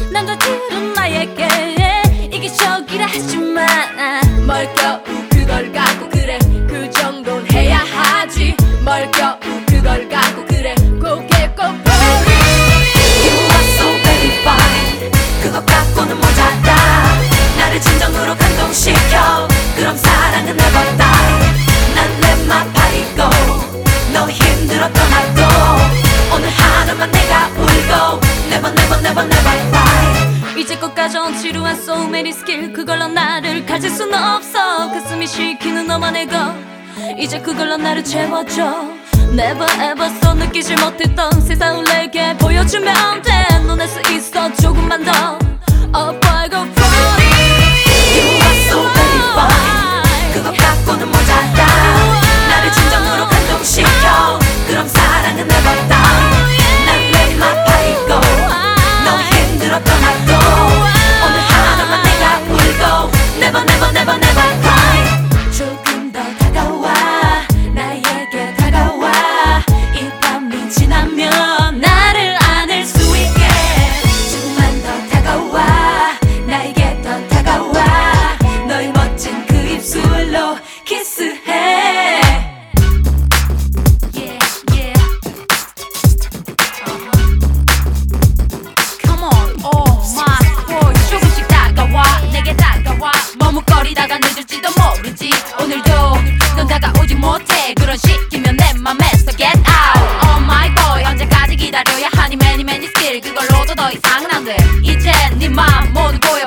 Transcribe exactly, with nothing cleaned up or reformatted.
남자들은 나에게 이기적이라 하지만 뭘 겨우 그걸 갖고 그래 그 정도는 해야 하지 뭘 겨우 그걸 갖고 그래 고개 꼭 버리 You are so very fine 그것 갖고는 모자라 나를 진정으로 감동시켜 그럼 사랑은 never die 난 내 맘 파이고 너 힘들었던 하루 오늘 하루만 내가 울고 Never never never never cry 이제껏 가져온 지루한 so many skill 그걸로 나를 가질 순 없어 가슴이 시키는 너만의 것 이제 그걸로 나를 채워줘 Never ever so 느끼지 못했던 세상을 내게 보여주면 돼 논할 수 있어 조금만 더 Up I go for it You are so very fine 그것 갖고는 모자라 나를 진정으로 감동시켜 그럼 사랑은 never die 난 내 맘 파이고 너 힘들었던 하루 오늘 하루만 내가 울고 Never never never never cry 조금 더 다가와 나에게 다가와 이 밤이 지나면 나를 안을 수 있게 조금만 더 다가와 나에게 더 다가와 너의 멋진 그 입술로 키스해 Yeah, yeah. Uh-huh. Come on, oh my boy. 조금씩 다가와, 내게 다가와. 머뭇거리다가 늦을지도 모르지. 오늘도 넌 다가오지 못해. 그런 시키면 내 맘에서 get out. Oh my boy, 언제까지 기다려야 하니 many many skill. 그걸로도 더 이상은 안 돼. 이제 네 맘 모두 보여.